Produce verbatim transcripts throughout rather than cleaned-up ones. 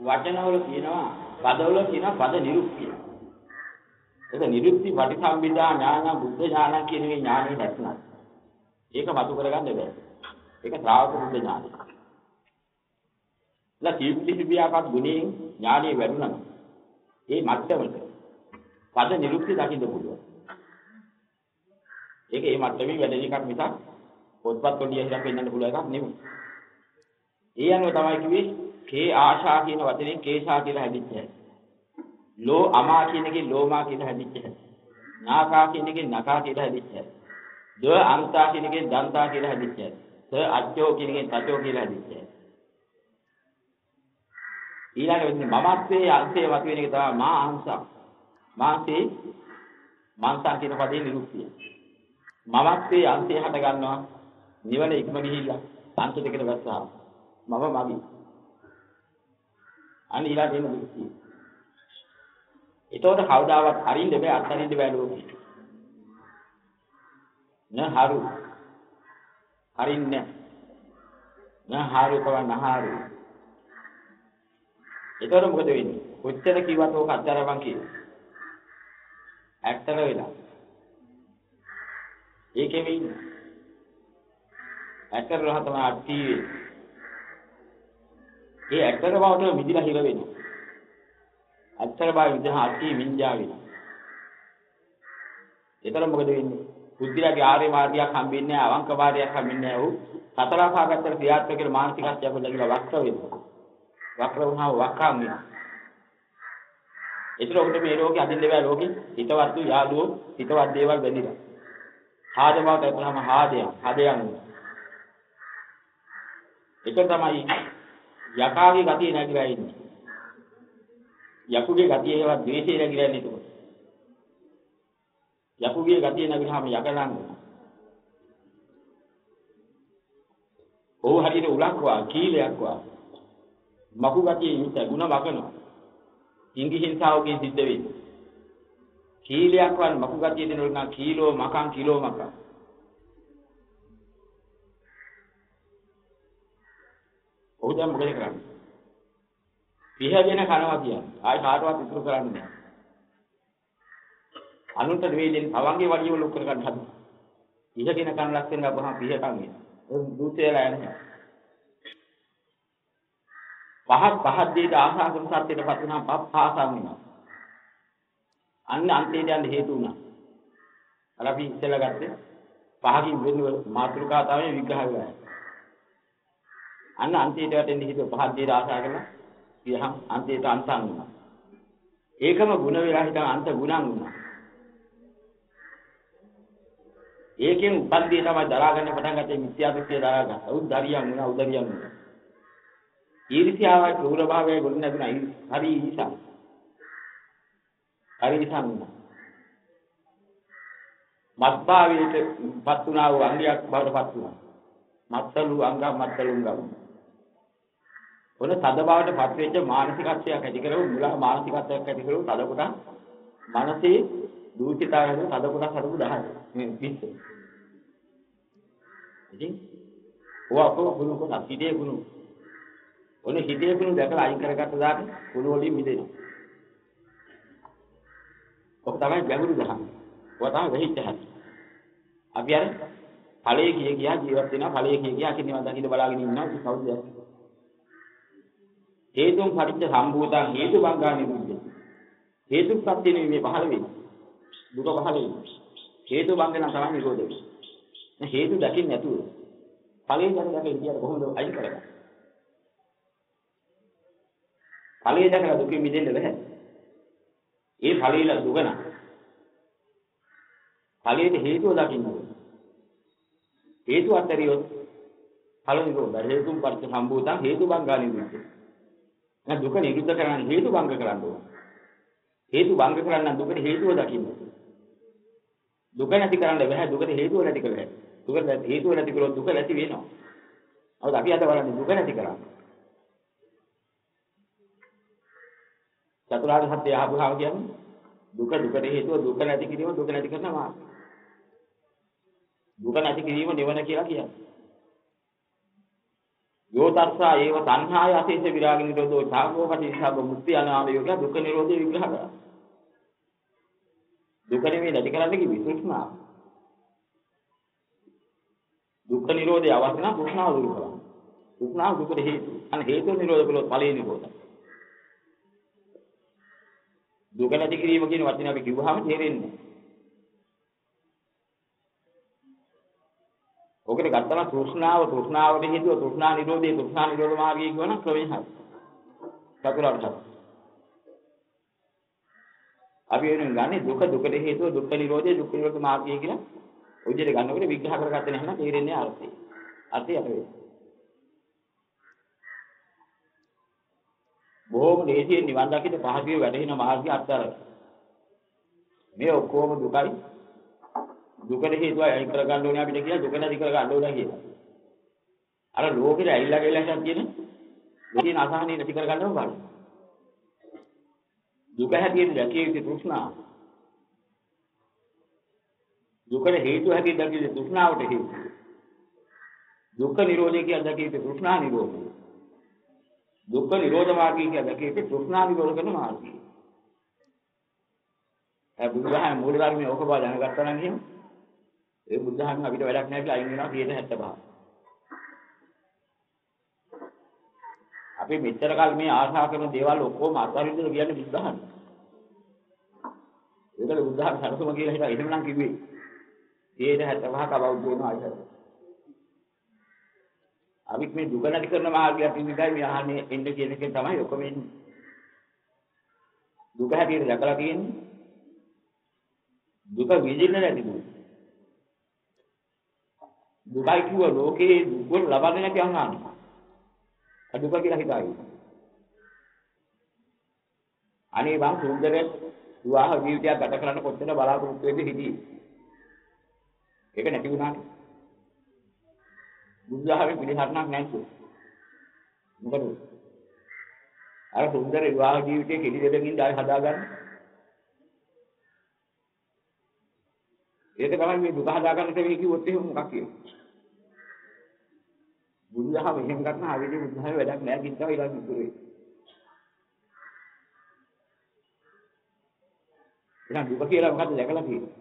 වචනවල කියනවා පදවල කියනවා පද නිරුක්තිය. ඒක නිරුක්ති පටිසම්භිදා ඥාන බුද්ධ ඥාන කියන මේ ඥානෙ නැත්නම් ඒක මතු කරගන්න බෑ. ඒක ශ්‍රාවක බුද්ධ ඥානය. ලා තීප්ති විද්‍යාපත් ගුණයෙන් ඥානෙ වැඩුණා. ඒ මට්ටමට පද නිරුක්ති දකින්න පුළුවන්. ඒක ඒ මට්ටමේ වැඩෙන එකක් මිසක් පොත්පත් වලින් හිතක් වෙන්නන්න පුළුවන් එකක් නෙමෙයි. ඒ අනුව තමයි කිව්වේ කේ ආශා කියන වචනේ කේශා කියලා හැදිච්ච හැටි. ලෝ අමා කියන එකේ ලෝමා කියලා හැදිච්ච හැටි. නාකා කියන එකේ නකා කියලා හැදිච්ච හැටි. ද අන්තා කියන එකේ දන්තා කියලා හැදිච්ච හැටි. ස අච්චෝ කියන එකේ තචෝ කියලා හැදිච්ච හැටි. ඊළඟ වෙන්නේ මමත්වයේ අංශය වතු වෙන එක තමයි මා අංශා. මාසේ මාංශා කියන පදේ නිරුක්තිය. මමත්වයේ අංශය හට ගන්නවා නිවන ඉක්ම ගිහිල්ලා අංශ දෙකට වැස්සාම මම මගේ අන්න ඊළඟ එන නිරුක්තිය. ඒතකොට කවදාවත් හරින්න බෑ අත්හරින්න බෑ ලෝකෙ. නහරු හරින්නේ නහරු කවනහරු. ඒතකොට මොකද වෙන්නේ? කොච්චර කිව්වත් ඕක අත්හැරපන් කියලා. ඇත්තට වෙලා. ඒකෙම ඉන්නේ. ඇත්තට රහ තමයි අට්ටි. ඒ ඇත්තට බවට විදිලා හිර වෙනවා. ඇත්තට බව විදිහ අට්ටි විඤ්ඤා වෙනවා. ඒතර මොකද වෙන්නේ? බුද්ධිලාගේ ආර්ය මාර්ගයක් හම්බෙන්නේ නැහැ, අවංක මාර්ගයක් හම්බෙන්නේ නැහැ. උ සතරාපාගත්තර ක්‍රියාත්මක කියලා මානසිකත්වයක් ලැබිලා වක්‍ර වෙනවා. වක්‍ර වුණාම වක්කාම් වෙනවා. ඒතර ඔකට මේ රෝගේ අදින්න බෑ ලෝකෙ. හිතවත් යාළුවෝ හිතවත් දේවල් බැඳිලා. ආදමවට එතනම ආදයන් ආදයන්. ඒක තමයි යකාගේ ගතිය නැగిලා ඉන්නේ. යකුගේ ගතිය ඒවා ද්වේෂය නැగిලා ඉන්නේ ඒක. යකුගේ ගතිය නැගිලාම යකලන්. ඕ හරියට උලක් වා කීලයක් වා. මකු ගතිය ඉන්න ಗುಣ වකනවා. ඉංගි හිංසාවකින් සිද්ධ වෙන්නේ. කීලයක් වන් මකු ගතිය දෙනවල නම් කීලෝ මකන් කිලෝ මකන්. ඔහු දැන් මොකද කරන්නේ? පිහගෙන කනවා කියන්නේ. ආයි කාටවත් ඉතුරු කරන්නේ නැහැ. අනුන්ට දෙවියන් අවංගේ වලිය වල උත්තර ගන්න හදන. පිහගෙන කන ලක්ෂණ ගබහම පිහකම් වෙනවා. ඒ දුතේලා යනවා. පහත් පහත් දෙයට ආශා කරන සත්‍යයටපත් වුණාම පහ ආසම් වෙනවා. අන්න අන්තිමට යන්න හේතු වුණා. අර අපි ඉස්සෙල්ලා ගත්තේ පහකින් වෙන්නේ මාතෘකා තමයි විග්‍රහ වෙලා. අන්න අන්තිමට යටින් හිතුව පහත් දෙයට ආශා කරලා ගියහම අන්තිමට අන්තම් වුණා. ඒකම ಗುಣ වෙලා හිටන් අන්ත ගුණම් වුණා. ඒකෙන් උපන්දිය තමයි දරාගන්න පටන් ගත්තේ මිත්‍යා දෘෂ්ටිය දරාගන්න. උද්දරියම් වුණා උදරියම් වුණා. ඊර්ෂ්‍යාවයි ක්‍රූර භාවයයි ගොඩ නැගුණා. හරි ඊසම්. හරි ඊසම්. මත්භාවයට පත් වුණා වූ අංගයක් බවට පත් වුණා. මත්තලු අංග මත්තලුංග. ඔන්න තද බවට පත් වෙච්ච මානසිකත්වයක් ඇති කරව මුලා මානසිකත්වයක් ඇති කරව තද කොට මනසේ දූෂිතාවයෙන් තද කොට හදපු දහය. මේ පිස්ස. ඉතින් ඔව් ගුණ කොට හිතේ ගුණ ඔනේ හිතේ ගුණ දැකලා අයින් කරගත්ත දාට ගුණ වලින් මිදෙනවා. ඔක තමයි ගැඹුරු දහම. ඔය තමයි වෙහිච්ච හැටි. අපි අර ඵලයේ කිය කියා ජීවත් වෙනවා ඵලයේ කිය කියා කිනිවන් දකින්න බලාගෙන ඉන්නවා කවුද දැක්ක. හේතුන් පරිච්ඡ සම්භූතං හේතු බංගා නිරුද්ධ. හේතු සත්‍ය නෙමෙයි පහළ වෙන්නේ. දුක පහළ වෙන්නේ. හේතු බංග නම් තමයි නිරෝධ වෙන්නේ. හේතු දකින්න නැතුව ඵලයේ දැනගන්න ඉතියට කොහොමද අයින් කරගන්නේ? ඵලයේ දැකලා දුකින් මිදෙන්න බැහැ. ඒ ඵලයේ දුක නා. ඵලයේ හේතුව දකින්න ඕනේ. හේතු අතරියොත් ඵල නිරෝධ හේතුන් පරිච්ඡ සම්භූතං හේතු බංගා නිරුද්ධ. නැ දුක නිරුද්ධ කරන්න හේතු බංග කරන්න ඕනේ. හේතු බංග කරන්න දුකට හේතුව දකින්න. දුක නැති කරන්න බෑ දුකට හේතුව නැති කරලා. දුක හේතුව නැති කළොත් දුක නැති වෙනවා. අවුද අපි අද බලන්නේ දුක නැති කරන්නේ. චතුරාර්ය සත්‍ය අහපුවාම කියන්නේ දුක දුකට හේතුව දුක නැති කිරීම දුක නැති කරනවා. දුක නැති කිරීම නිවන කියලා කියන්නේ. යෝතස්සා ඒව සංහාය අසීස විරාග නිරෝධෝ ඡාගෝපටිසබ්බ මුක්ති අනාලය යෝග දුක්ඛ නිරෝධය විග්‍රහ කරා. දුක නෙමෙයි නැති කරන්න කිව්වේ තෘෂ්ණාව. දුක්ඛ නිරෝධය අවශ්‍ය නම් තෘෂ්ණාව දුරු කරන්න. තෘෂ්ණාව දුකට හේතු. අන්න හේතු නිරෝධ කළොත් ඵලය නිරෝධයි. දුක නැති කිරීම කියන වචනේ අපි කිව්වහම තේරෙන්නේ නැහැ. ඔකට ගත්තම තෘෂ්ණාව තෘෂ්ණාවට හේතුව තෘෂ්ණා නිරෝධයේ තෘෂ්ණා නිරෝධ මාර්ගය කියන ක්‍රමය හරි. චතුරාර්ය සත්‍ය. අපි වෙනින් ගන්නේ දුක දුකට හේතුව දුක්ඛ නිරෝධයේ දුක්ඛ නිරෝධ මාර්ගය කියලා ඔය විදිහට ගන්නකොට විග්‍රහ කරගත්තේ නැහැ නම් තේරෙන්නේ අර්ථය. අර්ථය අපේ. බොහෝම දේශීය නිවන් දකින්න පහසුවේ වැඩෙන මාර්ගය අත්තරයි. මේ ඔක්කොම දුකයි දුකට හේතුව අයින් කර ගන්න ඕනේ අපිට කියලා දුක නැති කර ගන්න ඕනේ කියලා. අර ලෝකෙට ඇවිල්ලා ගිහලා හිටන් කියන ලෝකේ අසහනිය නැති කර ගන්නව බලන්න. දුක හැටියට දැකිය යුතු තෘෂ්ණාව. දුකට හේතුව හැටියට දැකිය යුතු තෘෂ්ණාවට හේතුව. දුක්ඛ නිරෝධය කියන දැකිය යුතු තෘෂ්ණා නිරෝධය. දුක්ඛ නිරෝධ මාර්ගය කියන දැකිය යුතු තෘෂ්ණා නිරෝධ කරන මාර්ගය. ඒ බුදුහාම මූල ධර්මයේ ඔක බව දැනගත්තා නම් එහෙම ඒ බුද්ධහම අපිට වැඩක් නැහැ කියලා අයින් වෙනවා සියයට හැත්තෑ පහ. අපි මෙච්චර කල් මේ ආශා කරන දේවල් ඔක්කොම අත්හරින්න කියන්නේ බුද්ධහම. ඒකල බුද්ධහම සරසම කියලා හිතා එහෙම නම් කිව්වේ. සියයට හැත්තෑ පහ කවුද වෙනවා අයිතර. අපි මේ දුක නැති කරන මාර්ගයක් ඉන්නකයි මේ අහන්නේ එන්න කියන එකෙන් තමයි ඔක්කොම එන්නේ. දුක හැටියට දැකලා තියෙන්නේ. දුක විඳින්න නැති දුක. දුකයි කිව්ව ලෝකේ දුක ලබන්නේ නැති අංගාන. දුක කියලා හිතායි. අනේ වන් සුන්දරේ විවාහ ජීවිතයක් ගත කරන්න කොච්චර බලාපොරොත්තු වෙන්නේ හිටියේ. ඒක නැති වුණාට. බුද්ධහමේ පිළිහරණක් නැද්ද? මොකද? අර සුන්දර විවාහ ජීවිතයේ කෙටි දෙදකින් ආයි හදාගන්න. ඒක තමයි මේ දුක හදාගන්න තේ කිව්වොත් එහෙම මොකක් කියන්නේ? බුදුදහම එහෙම ගන්න ආවේදී බුදුදහමේ වැඩක් නෑ කිව්වා ඊළඟ ඉතුරුයි. එහෙනම් දුක කියලා මොකද්ද දැකලා තියෙන්නේ?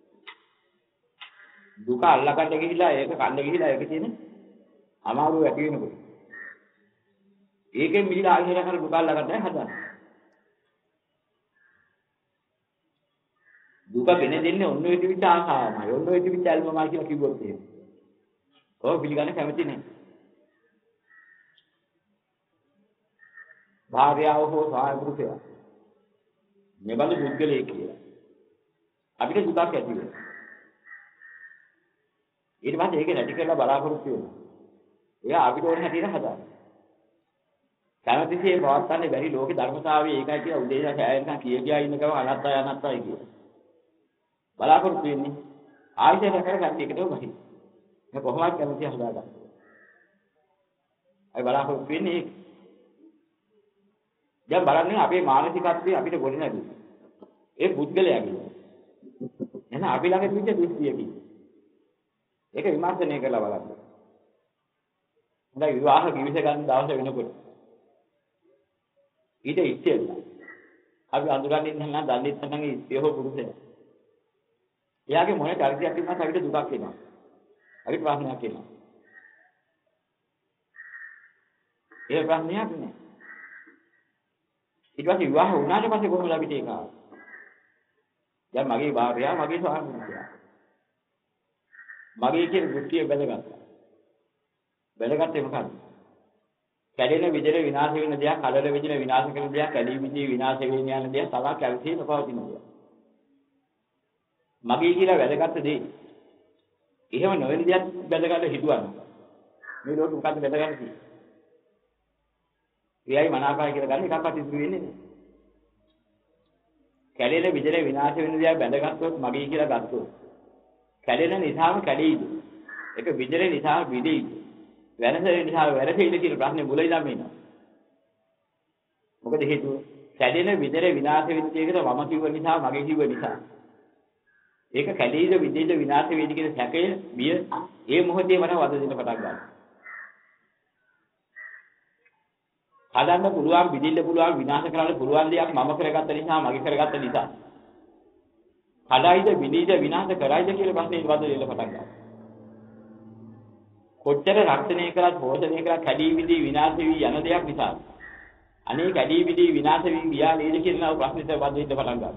දුක අල්ලගන්න ගිහිලා ඒක කන්න ගිහිලා ඒක තියෙන අමාරුව ඇති වෙනකොට. ඒකෙන් මිදලා ආයෙත් කර දුක අල්ලගන්නයි හදන්නේ. දුක වෙන දෙන්නේ ඔන්න ඔය විදිහට ආසාවමයි. ඔන්න ඔය විදිහට ඇල්මමයි කියලා කිව්වොත් එහෙම. ඔය පිළිගන්න කැමති නෑ. භාර්යාව හෝ සාය පුරුෂයා. මෙබඳු පුද්ගලයෙක් කියලා. අපිට දුකක් ඇති වෙනවා. ඊට පස්සේ ඒක නැති කරලා බලාපොරොත්තු වෙනවා. එයා අපිට ඕන හැටියට හදාගන්න. කැමතිසේ පවත්තන්නේ බැරි ලෝකේ ධර්මතාවය ඒකයි කියලා උදේට සෑයෙන්කම් කිය කියා ඉන්න ගම අනත්තය අනත්තයි කියලා. බලාපොරොත්තු වෙන්නේ ආයතන කරගන්න එකටම බහි. මේ කොහොමද කැමතිය හදාගන්න. අය බලාපොරොත්තු වෙන්නේ ඒක. දැන් බලන්නේ අපේ මානසිකත්වයේ අපිට ගොඩ නැගුණා. ඒ පුද්ගලයාගේ. එහෙනම් අපි ළඟ තිබිච්ච දෘෂ්ටියකින්. ඒක විමර්ශනය කරලා බලන්න. හොඳයි විවාහ කිවිස ගන්න දවස වෙනකොට. ඊට ඉස්සෙල්ලා අපි අඳුරන්නේ නැහැ දන්නේ නැත්නම් ඉස්සෙහෝ පුරුෂයා. එයාගේ මොනේ චරිතයක් තිබුණාත් අපිට දුකක් එනවා. අපිට ප්‍රශ්නයක් එනවා. ඒ ප්‍රශ්නයක් නෑ. ඊට පස්සේ විවාහ වුණාට පස්සේ කොහොමද අපිට ඒක ආවේ? දැන් මගේ භාර්යාව මගේ ස්වාමියා. මගේ කියන දෘෂ්ටිය බැලගත්තා. බැලගත්තේ මොකක්ද? කැඩෙන විදිහට විනාශ වෙන දෙයක්, කලල විදිහට විනාශ කරන දෙයක්, කැඩී විදිහට විනාශ වෙන යන දෙයක් තමයි කැල්සියම පවතින දෙයක්. මගේ කියලා වැදගත් දෙය. එහෙම නොවන දෙයක් වැදගත් හිතුවන. මේ ලෝකෙ මොකද්ද වැදගත් කියන්නේ? එයයි මනාපයි කියලා ගන්න එකක්වත් ඉතුරු වෙන්නේ නැහැ. කැඩෙන විදිහට විනාශ වෙන දෙයක් බැඳගත්තොත් මගේ කියලා ගත්තොත් කැඩෙන නිසාම කැඩෙයිද? ඒක විදිහේ නිසා විදෙයිද? වෙනසෙන නිසා වැරදෙයිද කියන ප්‍රශ්නේ මුල ඉඳන් එනවා. මොකද හේතුව? කැඩෙන විදිහේ විනාශ වෙච්ච එකට මම කිව්ව නිසා මගේ කිව්ව නිසා. ඒක කැඩෙයිද විදිහට විනාශ වෙයිද කියන සැකය බිය ඒ මොහොතේ මට වද දෙන්න පටන් ගන්නවා. හදන්න පුළුවන්, විදින්න පුළුවන්, විනාශ කරන්න පුළුවන් දෙයක් මම කරගත්ත නිසා, මගේ කරගත්ත නිසා. කඩයිද, විනිද, විනාශ කරයිද කියලා ප්‍රශ්නේ වද දෙන්න පටන් ගන්නවා. කොච්චර රක්ෂණය කරත්, පෝෂණය කරත් කැඩී විදී විනාශ වී යන දෙයක් නිසා. අනේ කැඩී විදී විනාශ වී ගියා නේද කියලා ප්‍රශ්නෙට වද දෙන්න පටන් ගන්නවා.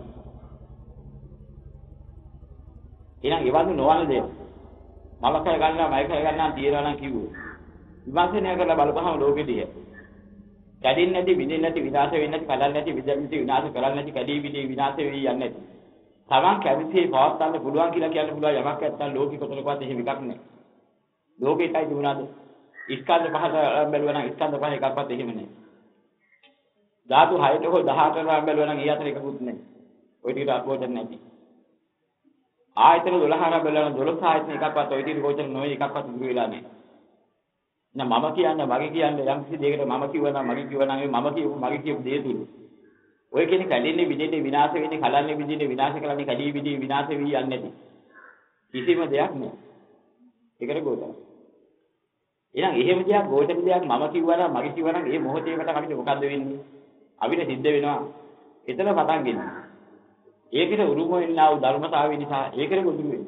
එහෙනම් ඒවලු නොවන දෙයක්. මම කර ගන්නවා, මම කර ගන්නවා තියනවා නම් කිව්වෝ. විමර්ශනය කරලා බලපහම ලෝකෙදී. කැඩෙන්නේ නැති, විඳින්නේ නැති, විනාශ වෙන්නේ නැති, කඩන්නේ නැති, විදවිති විනාශ කරන්නේ නැති, කැඩී විදී විනාශ වෙවි යන්නේ නැති. තමන් කැමතිේ පවත්වන්න පුළුවන් කියලා කියන්න පුළුවන් යමක් නැත්තම් ලෝකෙ කොතනකවත් එහෙම එකක් නැහැ. ලෝකෙටයි දුනාද? ස්කන්ධ පහට බැලුවා නම් ස්කන්ධ පහ එකක්වත් එහෙම නැහැ. ධාතු හයට හෝ දහඅටට බැලුවා නම් ඒ අතර එකකුත් නැහැ. ওই ටිකට අගෝචර නැති. ආයතන දොළහට බැලුවා නම් දොළොස් ආයතන එකක්වත් ওই ටිකට ගෝචර නොවේ එකක්වත් ඉතුරු වෙලා නැහැ. නෑ මම කියන්නේ මගේ කියන්නේ යම් කිසි දෙයකට මම කිව්වා නම් මගේ කිව්වා නම් මම කියපු මගේ කියපු දේ තුල ඔය කෙනෙක් කැඩෙන්නේ විදිහේ විනාශ වෙන්නේ කලන්නේ විදිහේ විනාශ කරන්නේ කැඩී විදිහේ විනාශ වී යන්නේ නැති කිසිම දෙයක් නෑ ඒකට ගෝචර. එහෙනම් එහෙම දෙයක් ගෝචර දෙයක් මම කිව්වා නම් මගේ කිව්වා නම් මේ මොහොතේකට අපිට මොකද්ද වෙන්නේ? අපිට සිද්ධ වෙනවා එතන පටන් ගන්න. ඒකට උරුම වෙන්නා වූ ධර්මතාවය නිසා ඒකට ගොදුරු වෙන්නේ.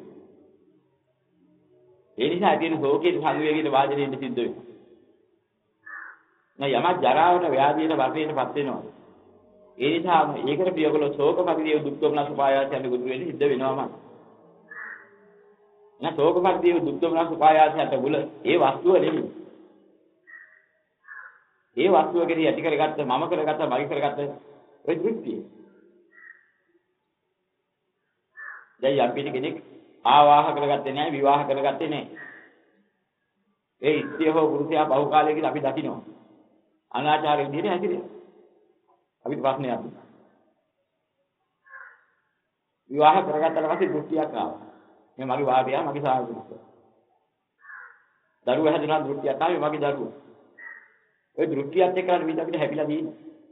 ඒ නිසා තියෙන ශෝකයේ සංවේගයේ වාදනයේ සිද්ධ වෙනවා. නෑ යම ජරාවට ව්‍යාධියට වර්ණයටපත් වෙනවා. ඒ නිසා ඒකට ප්‍රියකල ශෝක පරිදේ දුක් දුම්නස් උපායාසයන් ගොදුරු වෙන්නේ සිද්ධ වෙනවාම. නෑ ශෝක පරිදේ දුක් දුම්නස් උපායාසයන්ට බුල ඒ වස්තුව නෙමෙයි. ඒ වස්තුව කෙරෙහි ඇති කරගත්ත මම කරගත්ත මගේ කරගත්ත ඔය දෘෂ්ටිය. දැන් යම් පිටි කෙනෙක් ආවාහ කරගත්තේ නැහැ විවාහ කරගත්තේ නැහැ. ඒ ඉස්තිය හෝ පුරුෂයා බහුකාලයකින් අපි දකිනවා. අනාචාර විදිහට හැදිරෙනවා. අපිට ප්‍රශ්නයක් නැහැ. විවාහ කරගත්තාට පස්සේ දෘෂ්ටියක් ආවා. මේ මගේ වාදයා මගේ සාහිත්‍යයක්. දරුවා හැදුනා දෘෂ්ටියක් ආවේ මගේ දරුවා. ඔය දෘෂ්ටියත් එක්කලා විදිහ අපිට හැපිලා තියෙන්නේ.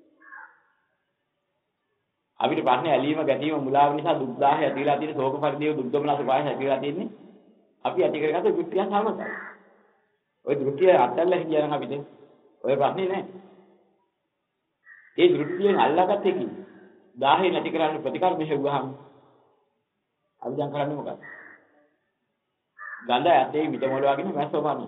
අපිට ප්‍රශ්නේ ඇලීම ගැටීම මුලාව නිසා දුක් දාහ ඇතිලා තියෙන ශෝක පරිදේව දුක් දොමනස පාය ඇතිලා තියෙන්නේ. අපි ඇති කරගත්ත දෘෂ්ටිය සාමතයි. ওই දෘෂ්ටිය අත්හැරලා හිටියනම් අපිට ඔය ප්‍රශ්නේ නැහැ. ඒ දෘෂ්ටියෙන් අල්ලාගත්ත එකකින් දාහේ නැති කරන්න ප්‍රතිකර්ම හේවුවාම අපි දැන් කරන්නේ මොකක්ද? ගඳ ඇතේ මිට මොලවාගෙන මැස්සෝ පාන.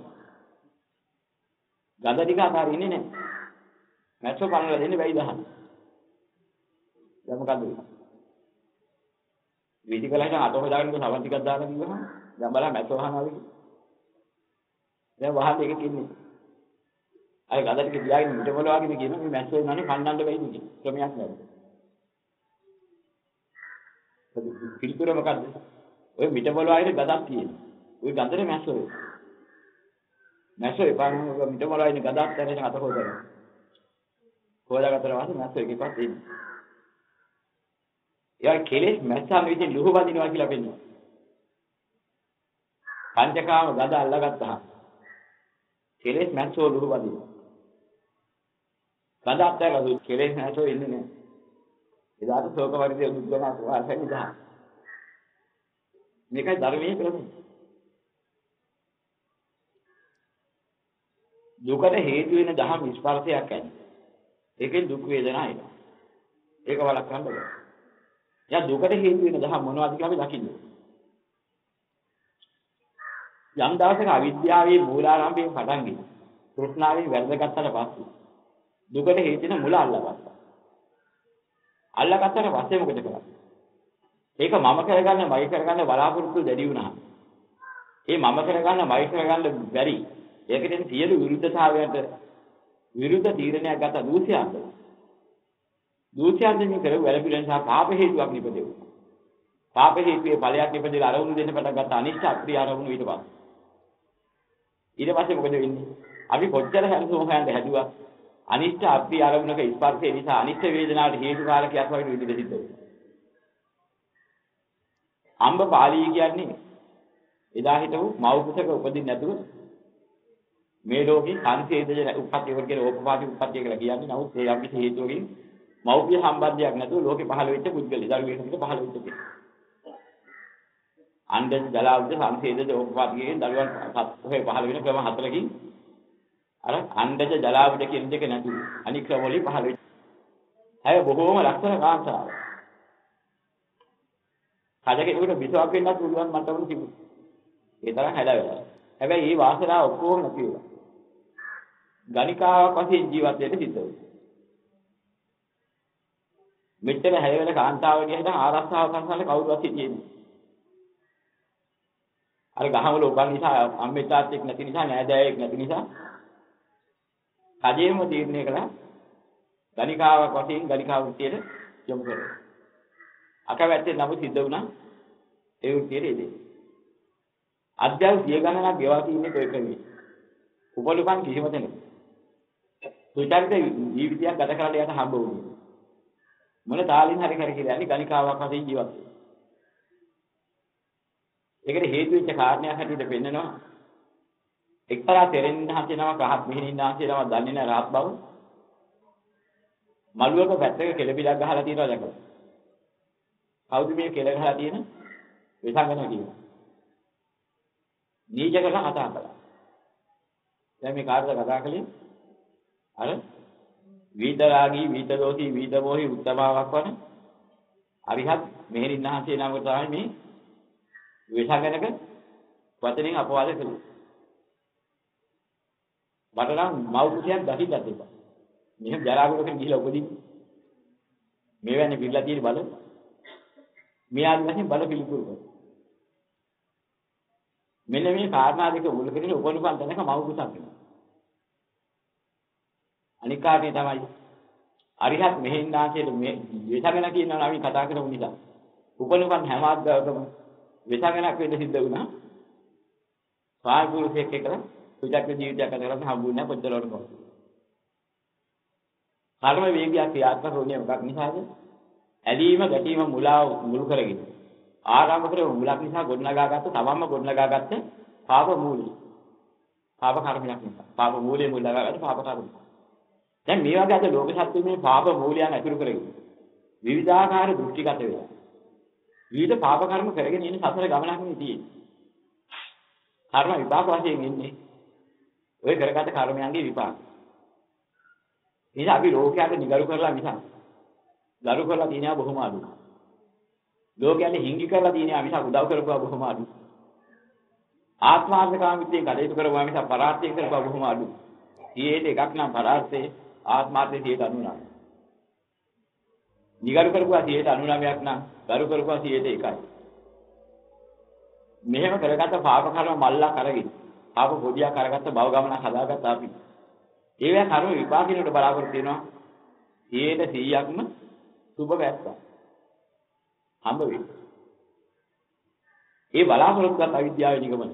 ගඳ ටික අතාරින්නේ නැහැ. මැස්සෝ පානලා දෙන්නේ වෙයි දහන. දැන් මොකද වෙන්නේ? විදි කලකට අත හොදාගෙන සවන් ටිකක් දාලා කිව්වම දැන් බලන්න මැස්සෝ අහනවා වගේ. දැන් වහල් එකක ඉන්නේ. අය ගඳ ටික දියාගෙන මිට මොලවාගෙන කියන මේ මැස්සෝ නනේ කන්නන්න වෙයිද කියලා. ක්‍රමයක් නැහැ. පිළිතුර මොකද්ද? ඔය මිට මොලවාගෙන ගඳක් තියෙනවා. ওই ගඳනේ මැස්සෝ වෙයි. මැස්සෝ එපාන මිට මොලවාගෙන ගඳක් දැනෙන අත හොදනවා. හොදාගත්තට පස්සේ මැස්සෝ එකපත් එන්නේ. එයා කෙලෙස් මැස්සන් විදිහට ලුහු බඳිනවා කියලා පෙන්නනවා. පංචකාම ගඳ අල්ලගත්තා. කෙලෙස් මැස්සෝ ලුහු බඳිනවා. ගඳ අත්හැරලා දුක් කෙලෙස් මැස්සෝ ඉන්නේ නැහැ. එදාට ශෝක පරිදේ දුක් ගම වාසයෙන් ඉදා. මේකයි ධර්මයේ ක්‍රමය. දුකට හේතු වෙන දහම් ස්පර්ශයක් ඇති. ඒකෙන් දුක් වේදනා එනවා. ඒක වළක්වන්න බෑ. යා දුකට හේතු වෙන දහම් මොනවද කියලා අපි දකින්න. යම් දවසක අවිද්‍යාවේ මූලාරම්භයෙන් පටන් ගෙන තෘෂ්ණාවෙන් වැරදගත්තට පස්සේ දුකට හේතු වෙන මුල අල්ලගත්තා. අල්ලගත්තට පස්සේ මොකද කරන්නේ? ඒක මම කරගන්න මගේ කරගන්න බලාපොරොත්තු දැඩි වුණා. ඒ මම කරගන්න මගේ කරගන්න බැරි. ඒකෙන් සියලු විරුද්ධතාවයන්ට විරුද්ධ තීරණයක් ගත දූෂ්‍යයන්ට. දූෂ්‍යයන්ගෙන් කරව වැළපිලෙන් සහ පාප හේතුවක් නිපදෙවුවා. පාප හේතුවේ ඵලයක් නිපදෙලා අරමුණු දෙන්න පටන් ගත්ත අනිෂ්ඨ අප්‍රිය අරමුණු ඊට පස්සේ. ඊට පස්සේ මොකද වෙන්නේ? අපි කොච්චර හැමසෝම හොයන්න හැදුවා අනිෂ්ඨ අප්‍රිය අරමුණක ස්පර්ශය නිසා අනිෂ්ඨ වේදනාවට හේතු කාරකයක් වගේ විදිහට සිද්ධ වෙනවා. අම්බ පාළී කියන්නේ එදා හිටපු මව් කුසක උපදින්න නැතුව මේ ලෝකේ සංසේදජ උප්පත්ති වර්ගයේ ඕපපාති උප්පත්ති කියලා කියන්නේ. නමුත් ඒ අපි හේතුවකින් මෞපිය සම්බන්ධයක් නැතුව ලෝකේ පහළ වෙච්ච පුද්ගලයා දරුවෙක් විදිහට පහළ වෙච්ච කෙනෙක්. අණ්ඩ ජලාවුද සංසේදජ ඕපපාතියේ දරුවන් පහළ වෙන ක්‍රම හතරකින් අර අණ්ඩජ ජලාවජ කියන දෙක නැති අනික් ක්‍රම වලින් පහළ වෙච්ච. හැබැයි බොහෝම ලක්ෂණ කාන්තාව. කඩකේකට විසවක් වෙන්නත් පුළුවන් මට්ටමක තිබුණා. ඒ තරම් හැදවෙලා. හැබැයි මේ වාසනාව ඔක්කොම නැති වෙලා. ගණිකාවක් වශයෙන් ජීවත් වෙන්න සිද්ධ වුණා. මෙච්චර හැදවෙන කාන්තාව කියන ආරක්ෂාව කරන්න කවුරුවත් හිටියේ නෑ. අර ගහවල උපන් නිසා අම්මේ තාත්තෙක් නැති නිසා නෑදෑයෙක් නැති නිසා කජේම තීරණය කළා ගණිකාවක් වශයෙන් ගණිකා වෘත්තියට යොමු කරනවා. අකවැත්තේ නම සිද්ධ වුණා ඒ වෘත්තියට එදේ. අධ්‍යාප සිය ගණනක් ගෙවා තින්නේ කොයි ක්‍රමයේ. උපලුපන් කිසිම තැනක. සුචරිත ජීවිතයක් ගත කරලා යන හම්බ වුණේ. මොන තාලින් හරි කර කියලා යන්නේ ගණිකාවක් වශයෙන් ජීවත් වෙනවා. ඒකට හේතු වෙච්ච කාරණයක් හැටියට පෙන්නනවා. එක්තරා තෙරෙන්න හසිනවක් රහත් මිහිනින්න හසිනවක් දන්නේ නැහැ රහත් බව. මළුවක පැත්තක කෙළපිලක් ගහලා තියෙනවා දැකලා. කවුද මේ කෙළ ගහලා තියෙන? විසංගන කියනවා. නීචකක කතා කළා. දැන් මේ කාර්යය කතා කළේ අර විතරාගී විතදෝසී විතමෝහි උත්තමාවක් වන අරිහත් මෙහෙණින් නැහන්සේ නම තමයි මේ විසංගනක වචනෙන් අපවාද කළේ. මට නම් මව් කුසියක් දකින්නත් එපා. මෙහෙම ජරාගුණකින් ගිහිලා උපදින්නේ. මේ වෙන්නේ පිළිලා තියෙන බල. මේ ආදිවාසීන් බල පිළිකුල් කරනවා. මෙන්න මේ කාරණා දෙක මුල් කරගෙන උපනුපන් තැනක මව් කුසක් වෙනවා. අනික් කාරණේ තමයි අරිහත් මෙහෙණාන්සේට මේ විසංගන කියනවා අපි කතා කරමු නිසා. උපනුපන් හැම ආද්දාවකම විසංගනක් වෙන්න සිද්ධ වුණා. සායපුරුෂයෙක් එක්කලා සුජාක ජීවිතයක් ගත කරන්න හම්බුනේ නැහැ පොඩ්ඩලවට කොහොමද? කර්ම වේගය ක්‍රියාත්මක වුණේ මොකක් නිසාද? ඇලීම ගැටීම මුලාව මුල් කරගෙන. ආරම්භ කරේ මුලක් නිසා ගොඩනගාගත්ත තමන්ම ගොඩනගාගත්ත පාප මූලය. පාප කර්මයක් නිසා. පාප මූලයේ මුල් නගාගත්ත පාප කර්ම. දැන් මේ වගේ අද ලෝක සත්‍ය මේ පාප මූලයන් ඇතුළු කරගෙන විවිධාකාර දෘෂ්ටිගත වෙනවා. විවිධ පාප කර්ම කරගෙන ඉන්නේ සතර ගමනක් නේ තියෙන්නේ. කර්ම විපාක වශයෙන් ඉන්නේ ඔය කරගත කර්මයන්ගේ විපාක. ඉතින් අපි ලෝකයට නිගරු කරලා මිසක් ගරු කරලා තියෙනවා බොහොම අඩුයි. ලෝකයන්ට හිංගි කරලා තියෙනවා මිසක් උදව් කරපුවා බොහොම අඩුයි. ආත්මාර්ථකාමීත්වයෙන් කටයුතු කරපුවා මිසක් පරාර්ථයෙන් කරපුවා බොහොම අඩුයි. ඊට එකක් නම් පරාර්ථයේ ආත්මාර්ථයේ ninety-nine. නිගරු කරපුවා ninety-nine ක් නම් ගරු කරපුවා එකයි. මෙහෙම කරගත්ත පාප කර්ම මල්ලා කරගෙන පාප පොදියා කරගත්ත බව ගමනක් හදාගත්ත අපි. ඒවැ කර්ම විපාකිනේට බලාපොරොත්තු වෙනවා ninety-one ක්ම සුබ වැස්සා. හම්බ වෙයි. ඒ බලාපොරොත්තුත් අවිද්‍යාවේ නිගමන.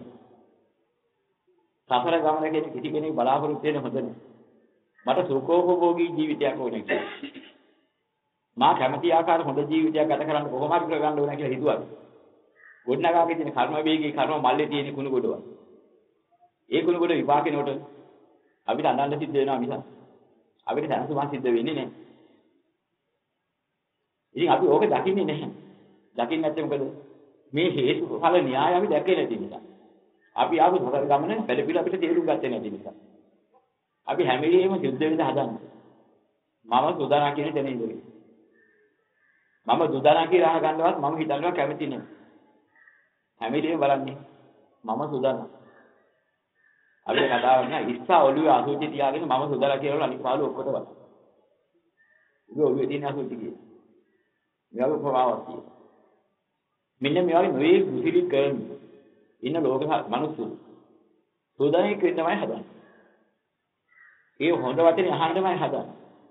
සසර ගමන කෙනෙක් කිසි කෙනෙක් බලාපොරොත්තු වෙන්නේ හොඳ නැහැ. මට සුඛෝපභෝගී ජීවිතයක් ඕනේ කියලා. මා කැමති ආකාර හොඳ ජීවිතයක් ගත කරන්න කොහොම හරි කරගන්න ඕනේ කියලා හිතුවා. ගොඩනගාගෙන තියෙන කර්ම වේගී කර්ම මල්ලේ තියෙන කුණු ගොඩවල්. ඒ කුණු ගොඩ විපාකිනකොට අපිට අඳන්න සිද්ධ වෙනවා මිස අපිට දැනසුමක් සිද්ධ වෙන්නේ නැහැ. ඉතින් අපි ඕක දකින්නේ නැහැ. දකින්නේ නැත්නම් මොකද? මේ හේතු ඵල න්‍යාය අපි දැකේ නැති නිසා. අපි ආපු සතර ගමන පෙළපිල අපිට තේරුම් ගත්තේ නැති නිසා. අපි හැම වෙලෙම යුද්ධ වෙන්න හදන්නේ. මම සුදානා කියන තැන ඉඳගෙන. මම සුදානා කියලා අහගන්නවත් මම හිතනවා කැමති නෙමෙයි. හැම වෙලෙම බලන්නේ මම සුදානා. අපේ කතාවක් නෑ ඉස්සා ඔළුවේ අසුචි තියාගෙන මම සුදානා කියලා අනිත් පාළු ඔක්කොට වල. උගේ ඔළුවේ තියෙන අසුචි කියේ. මෙයාගේ ප්‍රවාහයක් තියෙනවා. මෙන්න මේ වගේ නොයේ දුසිරි කරන ඉන්න ලෝක මිනිස්සු සෝදානේ කියනමයි හදන්නේ. ඒ හොඳ වචනේ අහන්නමයි හදන්නේ.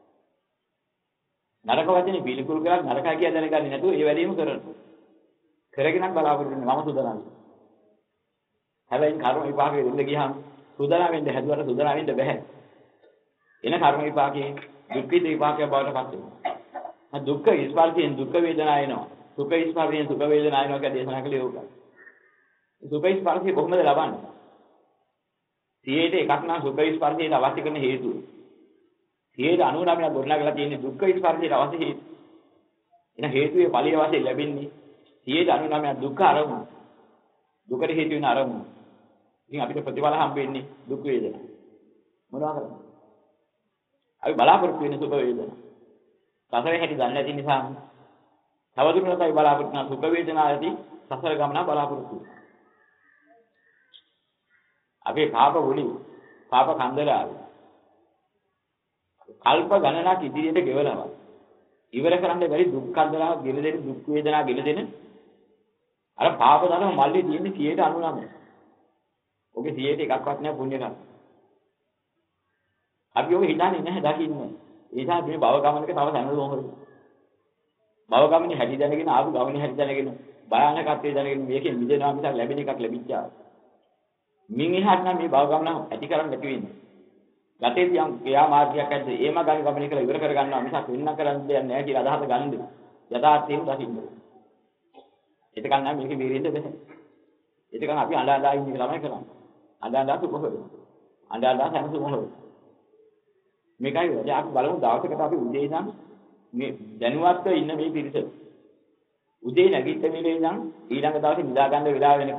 නරක වචනේ පිළිකුල් කරලා නරකයි කියලා දැනගන්නේ නැතුව ඒ වැඩේම කරනවා. කරගෙනත් බලාපොරොත්තු වෙන්නේ මම සෝදානයි. හැබැයි කර්ම විපාකෙ දෙන්න ගියාම සෝදානා වෙන්න හැදුවට සෝදානා වෙන්න බෑ. එන කර්ම විපාකේ දුක්ඛිත විපාකය බවට පත් වෙනවා. දුක්ඛ ස්පර්ශයෙන් දුක් වේදනා එනවා. සුඛ ස්පර්ශයෙන් සුඛ වේදනා එනවා කියලා දේශනා කළේ ඕක. සුඛ ස්පර්ශය කොහොමද ලබන්නේ? සියයට එකක් නම් සුඛ ස්පර්ශයට අවශ්‍ය කරන හේතුව. සියයට ninety-nine ක් ගොඩනගලා තියෙන දුක්ඛ ස්පර්ශයට අවශ්‍ය හේතු. එන හේතුවේ ඵලයේ වශයෙන් ලැබෙන්නේ සියයට ninety-nine දුක්ඛ අරමුණ. දුකට හේතු වෙන අරමුණ. ඉතින් අපිට ප්‍රතිඵල හම්බ වෙන්නේ දුක් වේදනා. මොනවා කරන්නේ? අපි බලාපොරොත්තු වෙන සුඛ වේදනා. සසරේ හැටි දන්නේ නැති නිසා තවදුරටත් අපි බලාපොරොත්තු වෙන සුඛ වේදනා ඇති සසර ගමන බලාපොරොත්තු වෙනවා. අපේ පාප වුණි පාප කන්දරාවේ කල්ප ගණනක් ඉදිරියට ගෙවනවා. ඉවර කරන්න බැරි දුක් කන්දරාව ගෙලදෙන දුක් වේදනා ගෙලදෙන අර පාප ධර්ම මල්ලේ තියෙන්නේ සියයට අනූනවය. ඔගේ සියයට එකක්වත් නෑ පුණ්‍ය කර්ම. අපි ඔය හිතන්නේ නැහැ දකින්නේ. ඒ නිසා මේ භව ගමනක තව සැනසුම හොරු. භව ගමනේ හැටි දැනගෙන ආපු ගමනේ හැටි දැනගෙන භයානකත්වයේ දැනගෙන මේකෙන් මිදෙනවා මිසක් ලැබෙන එකක් ලැබිච්චා. මින් එහාට නම් මේ භව ගමන ඇති කරන්න නැති වෙන්නේ. ගතේදී යම් ක්‍රියා මාර්ගයක් ඇද්ද ඒම ගමන ගමනේ කියලා ඉවර කර ගන්නවා මිසක් වෙන්න කරන්න දෙයක් නැහැ කියලා අදහස ගන්නද. යථාර්ථයෙන් දකින්න. ඒකකන් නම් මේකේ බේරෙන්න බෑ. ඒකකන් අපි අඬා අඬා ඉන්න එක තමයි කරන්නේ. අඬා අඬා සුඛ හොයනවා. අඬා අඬා සැනසුම හොයනවා. මේකයි වැඩි අපි බලමු දවසකට අපි උදේ ඉඳන් මේ දැනුවත්ව ඉන්න මේ පිරිස. උදේ නැගිට වෙලේ ඉඳන් ඊළඟ දවසේ නිදා ගන්න වෙලාව වෙනකම්.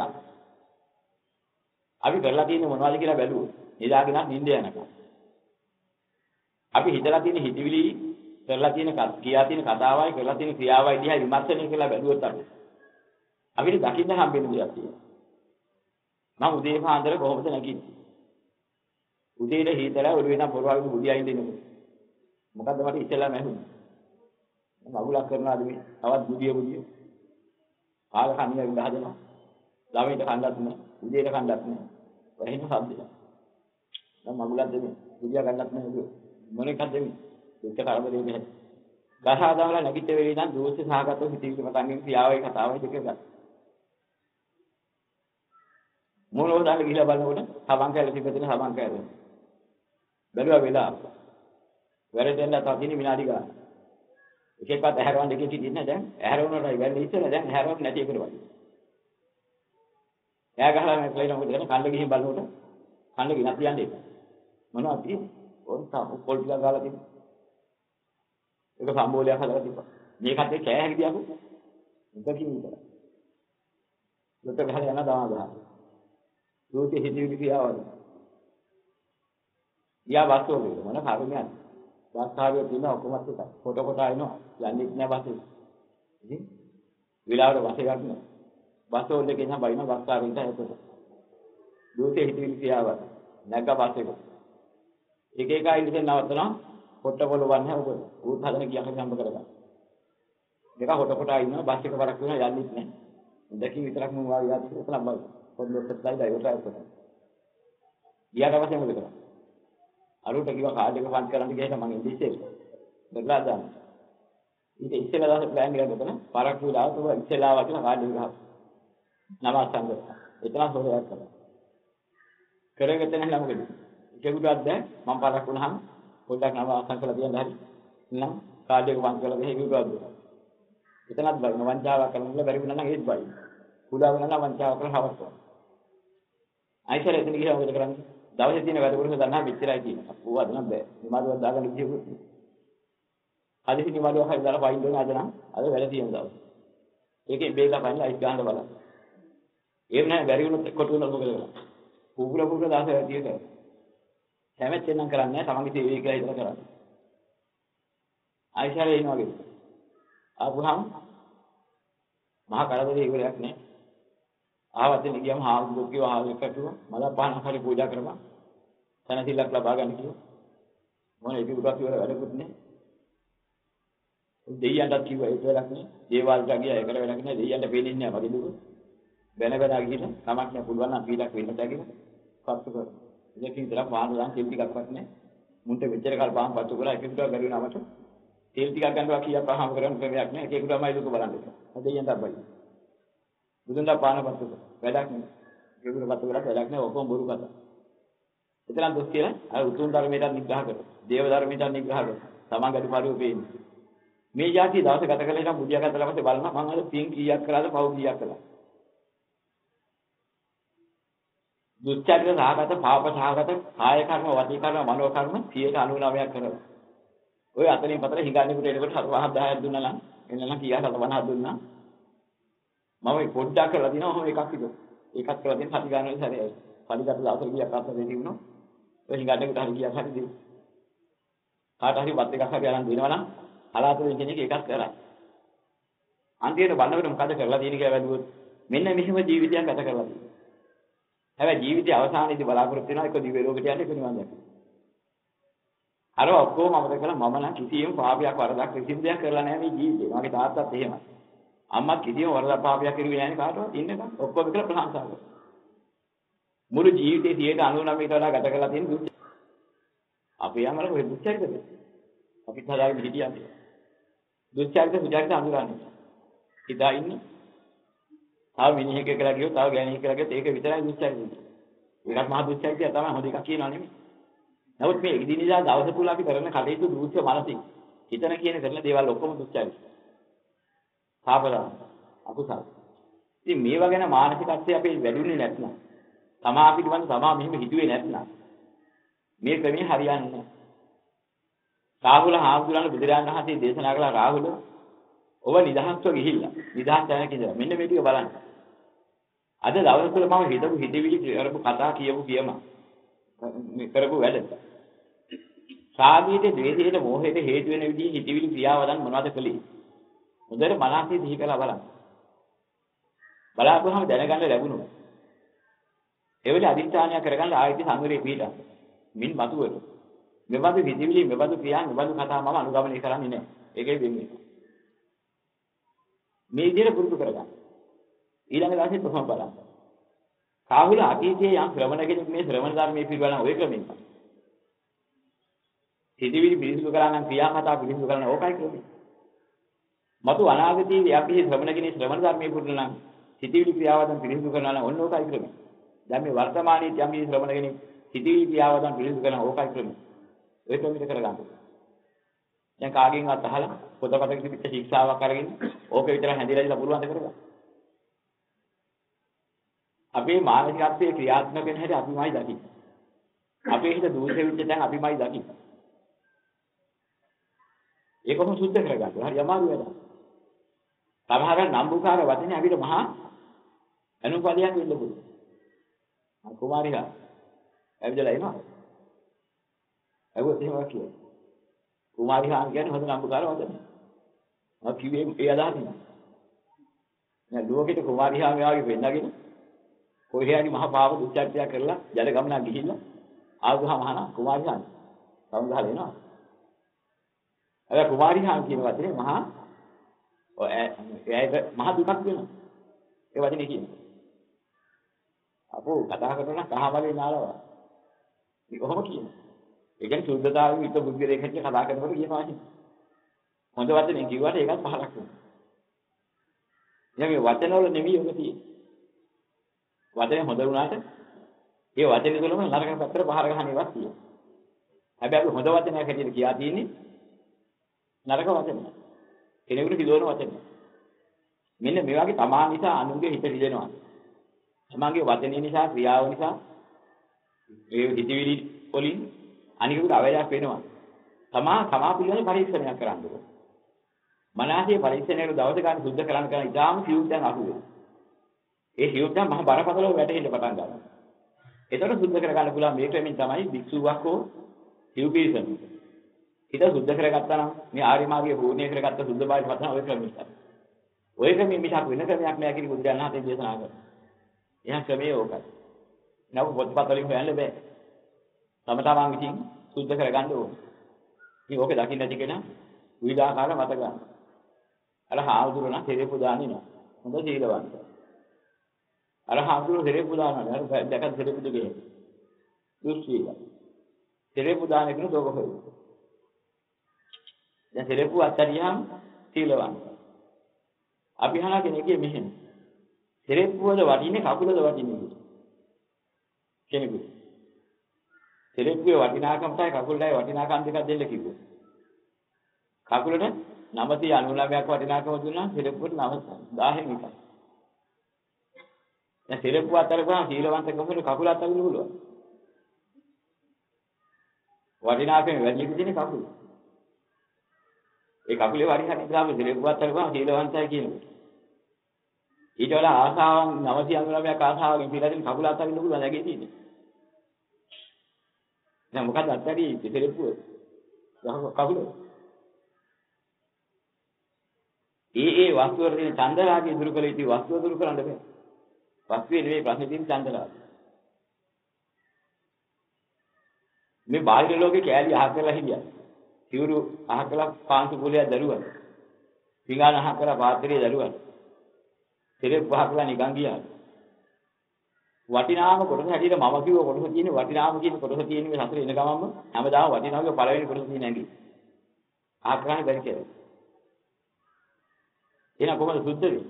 අපි කරලා තියෙන්නේ මොනවද කියලා බැලුවොත් නිදාගෙන නිින්ද යනකම්. අපි හිතලා තියෙන හිතවිලි කරලා තියෙන කියා තියෙන කතාවයි කරලා තියෙන ක්‍රියාවයි දිහා විමර්ශනය කරලා බැලුවොත් අපි අපිට දකින්න හම්බෙන දෙයක් තියෙනවා. මම උදේ පාන්දර කොහොමද නැගිටින්නේ? උදේට හීතල ඔළුවේ නම් පොරවල් බුදියා ඉඳින්නේ. මොකද්ද මට ඉස්සෙල්ලා මැහුනේ? මම අගුලක් කරනවාද මේ? තවත් බුදිය බුදිය. කාල කන්නේ විඳ හදනවා. ළමයිට කන්නත් නෑ. උදේට කන්නත් නෑ. වහින සද්දයක්. මම අගුලක් දෙන්නේ. බුදියා ගන්නත් නෑ. මොන එකක්ද දෙන්නේ? දෙක කරදරේ නැහැ. ගහා දාලා නැගිට වෙලේ ඉඳන් දෝෂේ සහගතව හිතවිලි මතංගෙන් ක්‍රියාවයි කතාවයි දෙක ගන්න. මොනෝ දාලා ගිහලා බලනකොට සබන් කැල තිබෙන සබන් කැල. බැලුවා වෙලාව. වැරදෙන්න තව විනාඩි ගන්න. එකෙක්වත් ඇහැරවන්න දෙකේ හිටින්නේ දැන් ඇහැරවුණාටයි වැන්නේ ඉස්සෙල්ලා දැන් ඇහැරවන්න නැති එකට වගේ. එයා ගහලා මම ප්ලේන මොකද කරන්නේ කන්න ගිහින් බලනකොට කන්න ගිනත් තියන්නේ. මොනවද තියෙන්නේ? ඔන්න තාම පොල් ටිකක් ගාලා තියෙනවා. ඒක සම්බෝලයක් හදලා තිබ්බා. මේකත් ඒ කෑ හැකියාවු. දෙකින් විතර. ලොට ගහලා යන දාන ගහලා. ලෝකෙ හිතවිලි කියාවද? යා වාස්තවයේ මොන කර්මයක්ද? වාස්තාවිය තියෙන ඔක්කොමත් එකයි. කොට කොට ආිනවා. යන්නේ නැහැ වාසේ. ඉතින් විලාවර වාසේ ගන්න. වාස්තවල දෙකෙන් බයින වාස්තාවියට හැපෙත. ලෝකෙ හිතවිලි කියාවද? නැග්ග වාසේ. එක එක ඉඳන් නවත්තනවා. කොට පොළ වන්නේ ඔබ. උත් හදන කියක් හම්බ කරගන්න. දෙක කොට කොට ආිනවා. බස් එක වරක් වෙනවා යන්නේ නැහැ. දෙකකින් විතරක් මම වාගේ යාත් කරලා බලන්න. පොඩ්ඩක් ස්ලයිඩ් එකකට ආවොත්. ඊට පස්සේ මොකද කරන්නේ? අරුට කිව්වා කාඩ් එක ෆන්ඩ් කරන්න ගිහින් මම ඉන්නේ ඉස්සෙල්ලා. දෙකලා දාන්න. ඊට ඉස්සෙල්ලා දාලා ප්ලෑන් එකක් ගත්තම පරක් විලාව තුව ඉස්සෙල්ලා වගේ කාඩ් එක ගහපන්. නමස්තංග. එතන හොරයක් කරා. කරගෙන නැහැ මොකද? ඒකුටවත් දැන් මම පරක් වුණාම පොඩ්ඩක් නමස්තංග කරලා තියන්න හරි. නම් කාඩ් එක ෆන්ඩ් කරලා ගිහින් ඒකුටවත්. එතනත් බයි වංචාවක් කරන්න බැරි වුණා නම් ඒත් බයි. පුඩා වුණා නම් වංචාවක් කරලා හවස්වා. අයිසර එතන ගිහින් මොකද කරන්නේ? දවසේ තියෙන වැඩ කරන දන්නා මෙච්චරයි කියනවා. ඌ අද නම් බෑ. නිමාඩුවක් දාගන්න කිව්වොත්. හදිසි නිමාඩුවක් හරි දාලා පයින් දෙන අද නම් අද වැඩ තියෙන දවස්. ඒකේ බේලා පයින් ලයිට් ගන්න බලන්න. ඒව නෑ බැරි වුණොත් කොට වුණොත් මොකද කරන්නේ? කුකුල කුකුල දාස වැඩි එක. කැමැත්තෙන් නම් කරන්නේ නෑ. තමන්ගේ සේවය කියලා හිතලා කරන්නේ. අයිසර එනවා වගේ. ආපුහම මහා කරදරේ ඉවරයක් නෑ. ආවතෙන් ගියම හාමුදුරුවෝ කිව්වා ආවෙක කිව්වා මල පහන හරි පූජා කරපන්. තනසිලක් ලබා ගන්න කිව්වා. මොන ඒක උඩට ඉවර වැඩකුත් නෑ. දෙයියන්ටත් කිව්වා ඒක වැඩක් නෑ. දේවාලට ගියා ඒකට වැඩක් නෑ. දෙයියන්ට පේන්නේ නෑ වගේ දුක. බැන බැන ගිහින් කමක් නෑ පුළුවන් නම් පීඩක් වෙන්න තැගින. පත්තු කර. ඉතින් ඉතලා පාන දාන් තෙල් ටිකක්වත් නෑ. මුන්ට මෙච්චර කල් පාන් පත්තු කරලා එකෙකුට බැරි වුණාමට තෙල් ටිකක් ගන්නවා කියා පහම කරන්න ක්‍රමයක් නෑ. ඒකේකටමයි දුක බලන්න. දෙයියන්ට අපයි. බුදුන්ලා පානපත්තු වැඩක් නෑ. ඒගොල්ලෝ පත්තු කරලා වැඩක් නෑ. ඔක්කොම බොරු කතා. එතන දොස් කියලා අර උතුම් ධර්මයට නිග්‍රහ කරනවා. දේව ධර්මයට නිග්‍රහ කරනවා. තමන් අඩුපාඩු පේන්නේ. මේ જાතිය දවස ගත කළේ නම් බුදියා ගතලා පස්සේ බලනවා මම අද පින් කීයක් කළාද පව් කීයක් කළා. දුස්චරිත සහගත පාප සහගත කාය කර්ම වාචික කර්ම මනෝ කර්ම සියයට අනූනවයක් කරනවා. ඔය අතරින් පතර හිඟන්නේකට එනකොට හතර දහයක් දුන්නා නම් එන්නනම් කීයක් හතවනක් දුන්නා. මම පොඩ්ඩක් කරලා දිනවා ඔහොම එකක් විතර. ඒකත් කරලා දෙන්න හරි ගන්න සැරේ. පරිගත දවසට ගියක් අත දෙති වුණා. ඔය හිඟන්නේකට හරි ගියා හරි දෙයි. කාට හරි වත් එකක් හරි අරන් දෙනවා නම් හලාතුරෙන් කෙනෙක් එකක් කරා. අන්තිමට බලනකොට මොකද කරලා තියෙන්නේ කියලා වැදුවොත් මෙන්න මෙහෙම ජීවිතයක් ගත කරලා තියෙනවා. හැබැයි ජීවිතයේ අවසානයේදී බලාපොරොත්තු වෙනවා එක දිව්‍ය ලෝකයට යන්න එක නිවන් දැක. අර ඔක්කොම අපිට කළා මම නම් කිසියම් පාපයක් වරදක් කිසිම දෙයක් කරලා නැහැ මේ ජීවිතේ. මගේ තාත්තත් එහෙමයි. අම්මත් කිසියම් වරදක් පාපයක් කරුවේ නැහැ නේ කාටවත් ඉන්නකම් ඔක්කොම කියලා ප්‍රශංසා කරා. මුළු ජීවිතේ සියයට අනූ නවයකට වඩා ගත කරලා තියෙන දුක්. අපේ යමර කොහෙද දුක්චරිතද? අපිත් හදාගෙන හිටියන්නේ. දුක්චරිත සුචරිත අඳුරන්නේ. ඉදා ඉන්නේ. තව මිනිහෙක් කියලා ගියොත් තව ගෑණියෙක් කියලා ගියොත් ඒක විතරයි දුක්චරිතය. ඒකත් මහ දුක්චරිතය තමයි හොඳ එකක් කියනවා නෙමෙයි. නමුත් මේ ඉදිනිදා දවස තුල අපි කරන කටයුතු දුක්ඛ මානසික හිතන කියන කරන දේවල් ඔක්කොම දුක්චරිත. පාපලා අකුසල. ඉතින් මේවා ගැන මානසිකත්වයේ අපි වැඩිුනේ නැත්නම් තමා පිළිබඳ තමා මෙහෙම හිතුවේ නැත්නම් මේ ක්‍රමයේ හරියන්නේ නැහැ. රාහුල හාමුදුරන් බුදුරජාණන් වහන්සේ දේශනා කළ රාහුල ඔබ නිදහස්ව ගිහිල්ලා නිදහස් තැනක ඉඳලා මෙන්න මේ ටික බලන්න. අද දවස් තුල මම හිතපු හිතවිලි කරපු කතා කියපු කියම මේ කරපු වැඩ. සාමීත ද්වේෂයට මෝහයට හේතු වෙන විදිහේ හිතවිලි ක්‍රියාවදන් මොනවද කළේ? හොඳට මනසේ දිහි කරලා බලන්න. බලාපුවහම දැනගන්න ලැබුණා. ඒ වෙලේ අදිස්ථානය කරගන්න ආයති සංවරේ පිටා. මින් මතුවල. මෙබඳු හිතවිලි මෙබඳු ක්‍රියා මෙබඳු කතා මම අනුගමනය කරන්නේ නැහැ. ඒකේ වෙන්නේ. මේ විදිහට පුරුදු කරගන්න. ඊළඟ දවසේ කොහොම බලන්න. රාහුල අතීතයේ යම් ශ්‍රවණ කෙනෙක් මේ ශ්‍රවණ ධර්මයේ පිළිබලන ඔය ක්‍රමෙන්. හිතවිලි පිළිසු කරා නම් ක්‍රියා කතා පිළිසු කරන ඕකයි ක්‍රමෙ. මතු අනාගතයේ අපි ශ්‍රවණ කෙනෙක් ශ්‍රවණ ධර්මයේ පුරුදු නම් හිතවිලි ක්‍රියාවදන් පිළිසු කරනවා නම් ඔන්න ඕකයි ක්‍රමෙ. දැන් මේ වර්තමානයේ යම් ශ්‍රවණ කෙනෙක් හිතවිලි ක්‍රියාවදන් පිළිසු කරන ඕකයි ක්‍රමෙ. ඔය ක්‍රමෙට කරගන්න. දැන් කාගෙන්වත් අහලා පොතපතක තිබිච්ච ශික්ෂාවක් අරගෙන ඕක විතර හැඳිලා ඉඳලා පුළුවන් ද කරගන්න. අපේ මානසිකත්වයේ ක්‍රියාත්මක වෙන හැටි අපිමයි දකින්නේ. අපේ හිත දූෂ්‍ය වෙච්ච තැන් අපිමයි දකින්නේ. ඒකම සුද්ධ කරගන්න. හරි අමාරු වැඩක්. සමහර නම්බුකාර වචනේ අපිට මහා අනුපාදයක් වෙන්න පුළුවන්. ආ කුමාරිකා ඇවිදලා එනවා. ඇහුවොත් එහෙම කියනවා. කුමාරිකාන් කියන්නේ හොඳ නම්බුකාර වචනේ. මම කිව්වේ ඒ අදහසින්. නෑ ලෝකෙට කුමාරිකාන් වාගේ වෙන්නගෙන කොහේ හරි මහා පාප දුච්චර්යයක් කරලා ජල ගමනක් ගිහිල්ලා ආවුහම මහාන කුමාරිකාන් සමුගහලා එනවා. අර කුමාරිකාන් කියන වචනේ මහා ඔය ඒයිට මහා දුකක් වෙනවා. ඒ වචනේ කියන්නේ. අපෝ කතා කරනවා කහවලේ නාලවා. මේ කොහොම කියන්නේ? ඒ කියන්නේ සුද්ධතාවයේ විත බුද්ධ රේඛිත කතා කරනකොට කියනවා නේ. හොඳ වචනේ කිව්වට ඒකත් පහලක් වෙනවා. එයා මේ වචනවල නෙමෙයි ඔක තියෙන්නේ. වචනේ හොඳ වුණාට ඒ වචනේ තුළම නරක පැත්තට පහර ගන්න ඒවාක් තියෙනවා. හැබැයි අපි හොඳ වචනයක් හැටියට කියා තියෙන්නේ නරක වචනයක්. කෙනෙකුට හිතවන වචනයක්. මෙන්න මේ වගේ තමා නිසා අනුන්ගේ හිත රිදෙනවා. තමන්ගේ වචනේ නිසා ක්‍රියාව නිසා ඒ හිතවිලි වලින් අනිකුට අවයයක් වෙනවා. තමා තමා පිළිබඳ පරීක්ෂණයක් කරන්න ඕනේ. මනසේ පරීක්ෂණයේ දවස ගන්න සුද්ධ කරන්න කරන ඉතාලම සියුම් දැන් අහුවෙනවා. ඒ සියුම් දැන් මහ බරපතලව වැටෙන්න පටන් ගන්නවා. ඒතකොට සුද්ධ කරගන්න පුළුවන් මේ ක්‍රමෙන් තමයි භික්ෂුවක් හෝ සිව්පීසන්. හිත සුද්ධ කරගත්තා නම් මේ ආර්ය මාර්ගයේ පූර්ණේ කරගත්ත සුද්ධ භාවය පතන ඔය ක්‍රමෙ තමයි. ඔය ක්‍රමෙ මිසක් වෙන ක්‍රමයක් නෑ කියන බුදුරජාණන් වහන්සේ දේශනා කරා. එහා ක්‍රමයේ ඕකයි. නව පොත්පත් වලින් හොයන්න බෑ. තම තමන් විසින් සුද්ධ කරගන්න ඕනේ. ඉතින් ඕක දකින්න නැති කෙනා විවිධාකාර මත ගන්න. අර හාමුදුරුවෝ නම් තෙරේ පුදාන්නේ නෑ. හොඳ සීලවන්ත. අර හාමුදුරුවෝ තෙරේ පුදානවා. අර දැකලා තෙරේ පුදුගේ. දුස්සීල. තෙරේ පුදාන්නේ කියන දෝක හොයන. දැන් තෙරේ පු අත්තරියම් සීලවන්ත. අපි අහන කෙනෙක්ගේ මෙහෙම. තෙරේ පුවද වටින්නේ කකුලද වටින්නේ කෙනෙකුට. තෙරේ පුවේ වටිනාකම තමයි කකුලටයි වටිනාකම් දෙකක් දෙන්න කිව්වොත්. කකුලට නවසිය අනූනවයක් වටිනාකම දුන්නා තෙරපුවට නවදාහෙන් එකයි. දැන් තෙරපුව අතරගම සීලවන්තකමට කකුල අතරින්න පුළුවන්. වටිනාකම වැඩි දෙන්නේ කකුල. ඒ කකුලේ වටිනාකම ගාම තෙරපුව අතරගම සීලවන්තයි කියනවා. ඊට වඩා ආසාවන් නවසිය අනූනවයක් ආසාවකින් පිළිදෙන කකුල අතරින්න පුළුවන් නැගේ තියෙන්නේ. නෑ මොකද අත්හැරි ඉතිරෙප්පුව. කකුල. ඒ ඒ වස්තු වල තියෙන චන්දරාගය දුරු කළ යුතු වස්තුව දුරු කරන්න බෑ. වස්තුවේ නෙවෙයි ප්‍රශ්නේ තියෙන චන්දරාගය. මේ බාහිර ලෝකේ කෑලි අහ කරලා හිටියා. සිවුරු අහ කරලා පාන්සු කුලිය දරුවා. පිඟාන අහ කරලා පාත්‍රයේ දරුවා. තෙරෙප් අහ කරලා නිකන් ගියා. වටිනාම කොටස හැටියට මම කිව්ව කොටස තියෙන වටිනාම කියන කොටස තියෙන මේ සතර එන ගමන්ම හැමදාම වටිනාම පළවෙනි කොටස තියෙන ඇඟි. අහ කරන්නේ බැරි කියලා. එහෙනම් කොහොමද සුද්ධ වෙන්නේ?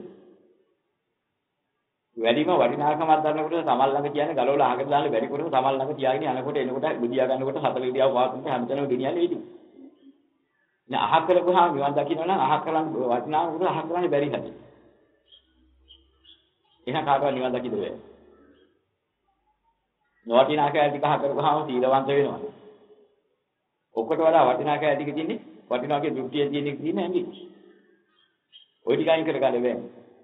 වැඩිම වටිනාකමක් ගන්නකොට සමල් ළඟ කියන්නේ ගලවලා අහකට දාන්න බැරි කොටස සමල් ළඟ තියාගෙන යනකොට එනකොට බුදියා ගන්නකොට හතර ඉරියව් වාතුන්ට හැමතැනම ගෙනියන්නේ ඉතින්. ඉතින් අහ කරපුවාම නිවන් දකින්න නම් අහ කරන් වටිනාම කොට අහ කරන්නේ බැරි හැටි. එහෙනම් කාටවත් නිවන් දකින්න බැහැ. නොවටිනා කෑලි ටික අහ කරපුවාම සීලවන්ත වෙනවා. ඔක්කොට වඩා වටිනා කෑලි ටික තියෙන්නේ වටිනාකේ දෘෂ්ටිය තියෙන එක තියෙන ඇඟි. ඔය ටික අයින් කරගන්න බෑ.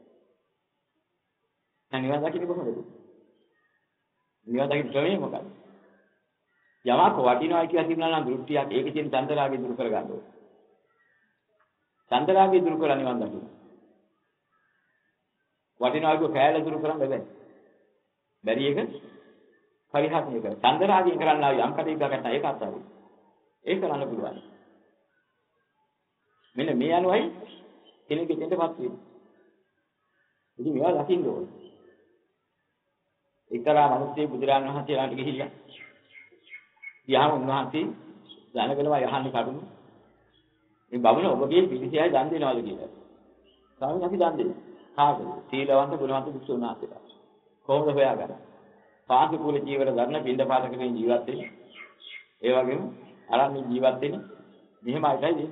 දැන් නිවන් දකින්න කොහොමද? නිවන් දකින්න ක්‍රමය මොකක්ද? යමක් වටිනවා කියලා කියනවා නම් දෘෂ්ටියක් ඒකේ තියෙන චන්දරාගය දුරු කරගන්න ඕනේ. චන්දරාගය දුරු කරලා නිවන් දකින්න. වටිනවා කියෝ කෑල්ල දුරු කරන්න බෑ. බැරි එක පරිහරණය කර. චන්දරාගයෙන් කරන්න ආව යම් කටයුත්තක් ගන්න ඒක අත්හරින්න. ඒක කරන්න පුළුවන්. මෙන්න මේ අනුවයි කෙනෙක් දෙන්නපත් වෙන්නේ. ඉතින් මේවා දකින්න ඕනේ. එක්තරා මිනිස්සෙක් බුදුරජාණන් වහන්සේලාට ගිහිල්ලා ගියාම උන්වහන්සේ දැනගෙනවා යහන්නේ කඩුණු. මේ බබුණ ඔබගේ පිළිසියයි දන් දෙනවද කියලා. ස්වාමීන් අපි දන් දෙනවා. කාටද? සීලවන්ත ගුණවන්ත භික්ෂුන් වහන්සේලා. කොහොමද හොයාගන්නේ? පාසු කුල ජීවර ධර්ම පින්ඩ පාතකකින් ජීවත් වෙන්නේ. ඒ වගේම අරන්නේ ජීවත් වෙන්නේ. මෙහෙමයිටයි දෙන්නේ.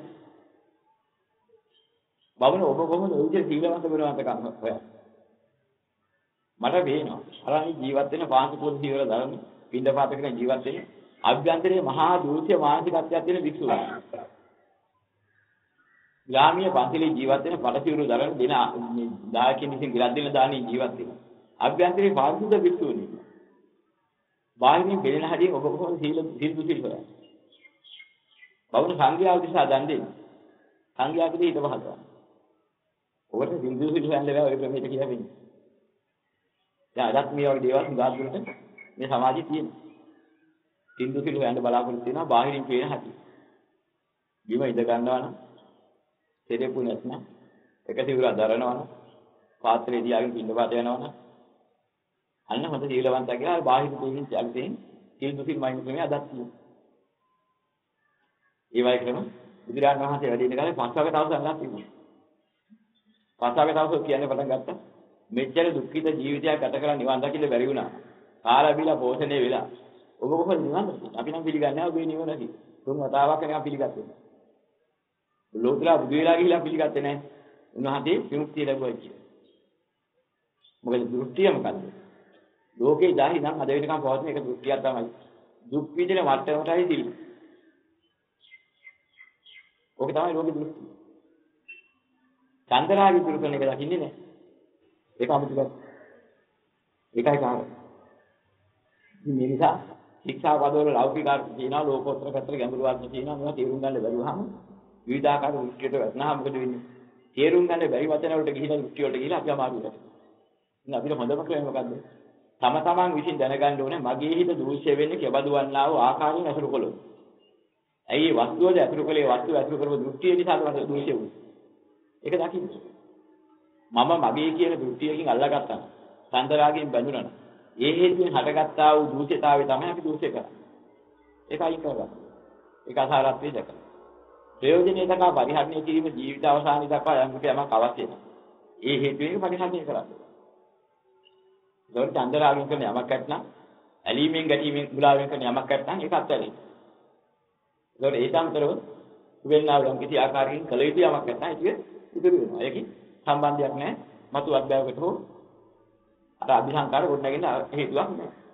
බබුණ ඔබ කොහොමද ඔය විදිහට සීලවන්ත ගුණවන්ත කම් හොයන්නේ? මට පේනවා අරන්නේ ජීවත් වෙන පාසු කුල ජීවර ධර්ම පින්ඩ පාතකකින් ජීවත් වෙන්නේ. අභ්‍යන්තරයේ මහා දූෂ්‍ය මානසිකත්වයක් තියෙන භික්ෂුවක්. ග්‍රාමීය පන්සලේ ජීවත් වෙන පළසිවුරු දරන දෙන දායකයන් විසින් ගිරක් දෙන දානේ ජීවත් වෙන. අභ්‍යන්තරයේ පාරිශුද්ධ භික්ෂුවනි. බාහිරින් බෙලෙන හැදී ඔබ කොහොමද සීල සීල දුසිල් කරන්නේ? බවුන සංඝයාව දිහා දන් දෙන්නේ. සංඝයාගේ ඊට පහදා. ඔබට සීල දුසිල් හොයන්න බෑ ඔය ප්‍රමේයට කියලා වෙන්නේ. දැන් අදත් මේ වගේ දේවල් හුඟක් දුරට මේ සමාජයේ තියෙනවා. සින්දු සිළු යන්න බලාපොරොත්තු වෙනවා බාහිරින් පේන හැටි. බිම ඉඳ ගන්නවා නම් තෙරෙපු නැත්නම් එක සිවුරක් දරනවා නම් පාත්‍රය දිහාගෙන පින්න පාත යනවා නම් අන්න හොඳ සීලවන්තයා කියලා බාහිර දෙයින් ජාලිතෙන් සින්දු සිළු මයින් ක්‍රමය අදත් තියෙනවා. ඒ වගේ ක්‍රම බුදුරජාණන් වහන්සේ වැඩි ඉන්න කාලේ පස්වක දවස් අල්ලක් තිබුණා. පස්වක දවස් කියන්නේ පටන් ගත්තා. මෙච්චර දුක්ඛිත ජීවිතයක් ගත කරලා නිවන් දකින්න බැරි වුණා. කාලා බීලා පෝෂණය වෙලා ඔබ කොහොමද නිවන් දකින්නේ? අපි නම් පිළිගන්නේ නැහැ ඔබේ නිවන කියලා. තුන් වතාවක් නිකන් පිළිගත්තේ නැහැ. ලෝතුරා බුදු වෙලා ගිහිලා පිළිගත්තේ නැහැ. උන්වහන්සේ විමුක්තිය ලැබුවා කියලා. මොකද දෘෂ්ටිය මොකද්ද? ලෝකේ ඉඳහි නම් අද වෙනකම් පවතින එක දෘෂ්ටියක් තමයි. දුක් විඳින මට්ටමටයි දිලි. ඕක තමයි ලෝකේ දෘෂ්ටිය. චන්දරාගය දුරු කරන එක දකින්නේ නැහැ. ඒක අමුතුයි. ඒකයි කාරණා. මේ නිසා ශික්ෂා පදවල ලෞකික අර්ථ තියෙනවා ලෝකෝත්තර පැත්තට ගැඹුරු අර්ථ තියෙනවා මේවා තේරුම් ගන්න බැරුවහම විවිධාකාර දෘෂ්ටියට වැටෙනවා මොකද වෙන්නේ තේරුම් ගන්න බැරි වචන වලට ගිහිලා දෘෂ්ටි වලට ගිහිලා අපි අමාරු වෙනවා ඉතින් අපිට හොඳම ක්‍රමය මොකද්ද තම තමන් විසින් දැනගන්න ඕනේ මගේ හිත දූෂ්‍ය වෙන්නේ කෙබඳු වන්නා වූ ආකාරයෙන් අසුරු කළොත් ඇයි වස්තුවද අසුරු කළේ වස්තුව අසුරු කරපු දෘෂ්ටිය නිසා තමයි දූෂ්‍ය වුනේ ඒක දකින්න මම මගේ කියන දෘෂ්ටියකින් අල්ලගත්තා චන්දරාගයෙන් බැඳුනා ඒ හේතුවෙන් හටගත්තා වූ දූෂිතාවය තමයි අපි දූෂ්‍ය කරන්නේ. ඒක අයින් කරගන්න. ඒක අසාරත්වයේ දැක. ප්‍රයෝජනෙයි දක්වා පරිහරණය කිරීම ජීවිත අවසානයේ දක්වා යම් කිසි යමක් අවශ්‍ය නැහැ. ඒ හේතුවෙන් පරිහරණය කරන්න. ඒකට චන්දරාගයෙන් කරන යමක් නැත්නම් ඇලීමෙන් ගැටීමෙන් මුලාවෙන් කරන යමක් නැත්නම් ඒක අත්හැරෙන්න. ඒකට ඒ සම්තරව වෙන්නා වූ යම් කිසි ආකාරයකින් කළ යුතු යමක් නැත්නම් ඒක ඉදිරි වෙනවා. ඒකේ සම්බන්ධයක් නැහැ. මතු අධ්‍යාපකට හෝ අර අභිසංකාර ගොඩනගෙන හේතුවක් නැහැ.